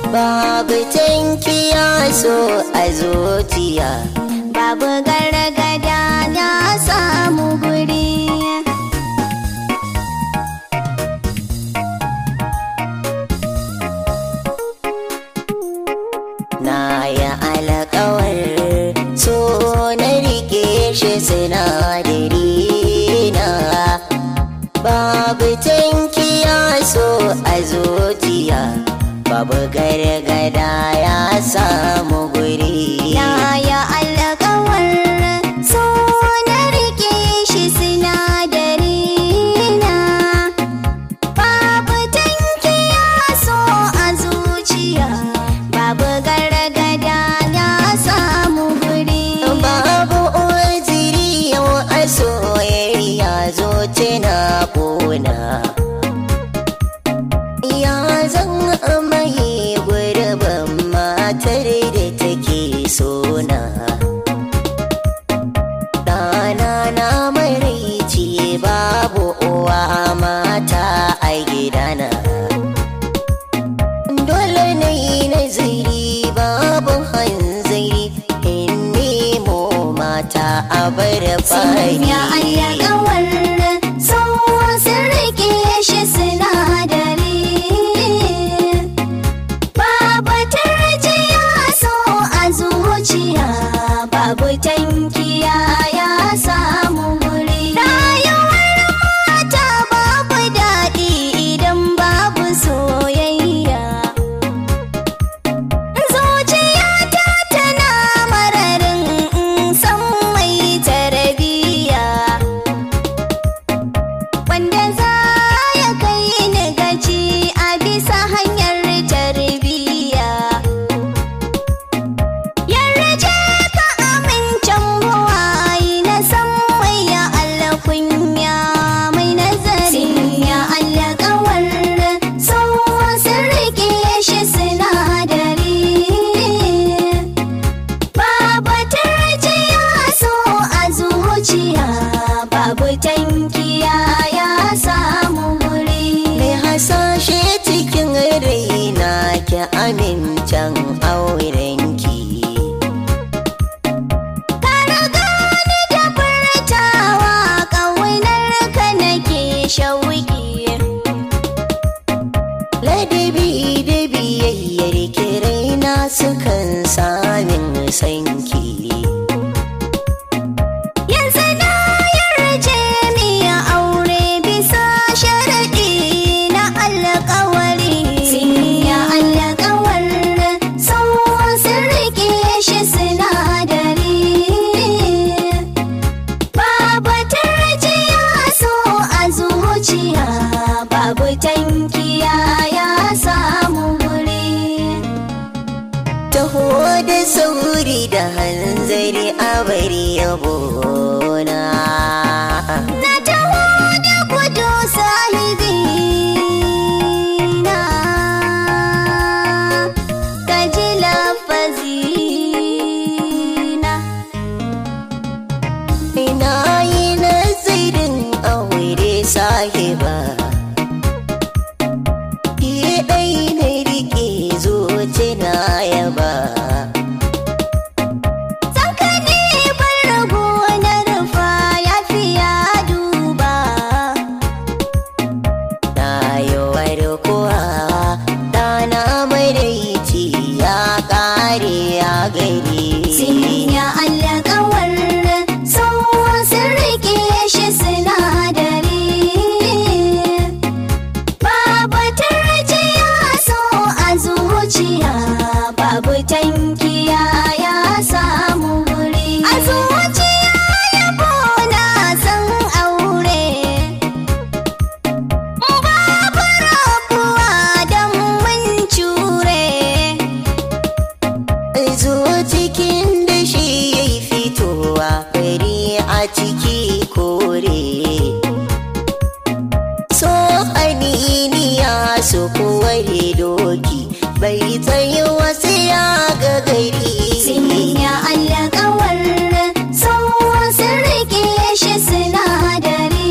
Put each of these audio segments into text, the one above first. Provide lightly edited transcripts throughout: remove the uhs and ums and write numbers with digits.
babu tankiya so a zuciya, babu gargada na samu guri. Na yi alƙawar so na rike shi sinadari na, babu tankiya so a zuciya, babu gargada ya samu guri. Na yi alƙawar so na rike shi sinadari na, babu tankiya so a zuciya, babu gargada na samu guri. Babu uziri yau a soyayya zo tana ƙona, ya zan mai gurbin matar da take sona. Ɗana na maraici babu uwa mata a gidana, dole na yi nazari babu hanzari in nemo mata a bar fari. Ya alƙawar so sun rike shi sinadari, babu tarjiya so a zuciya, babu tankiya ya samu guri. Rayuwar mata babu daɗi idan babu soyayya, zuciyata tana mararin san mai tarbiyya, wanda za ya kai ni gaci a bisa hanyar tarbiyya. Yarje ka amincin buwayi na san mai ya alkunya mai nazari. Ya alƙawar so sun rike shi sinadari, babu tarjiya so a zuciya, babu tankiya ya samu guri. Mai hasashe cikin raina ki amincin aurenki, Ka riga ni da furtawa ƙaunar ka nake shauki, ladabi da biyayyar ki raina sukan samin sanki. yanzu na yarje mi ya aure bisa sharaɗi na alƙawari. Ya alƙawar so sun rike shi sinadari, babu tarjiya so a zuciya, babu tankiya ya samu guri. Taho da sauri da hanzari a bari yabona, Na taho da gudu sahibina, ka ji lafazina. ina yi nazarin aure sahiba, ki ɗai na rike zuci na yaba. Sanka ne bar rago na rufa ya fi ya duba. Na yi warkuwa ɗana maraici ya ƙare ya gari. Ya alƙawar so sun rike shi sinadari, babu tarjiya so a zuciya, babu tankiya ya samu guri. A zuciya yabo na san aure, babu rabuwa don mun cure. Zo cikin da shi ya yi fitowa fari a ciki kore, so aniniya su koware doki bai tsaye wasu ya ga gari. Ya alƙawar so sun rike shi sinadari,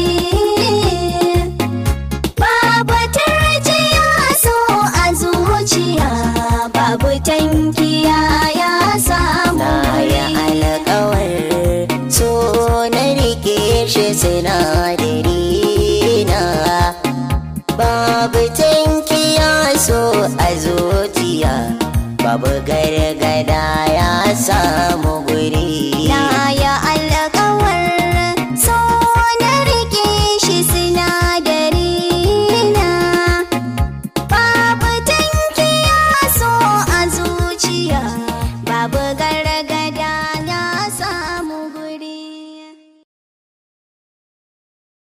babu tarjiya so a zuciya, shi sinadari na babu tankiya so a zuciya babu gargada ya samu guri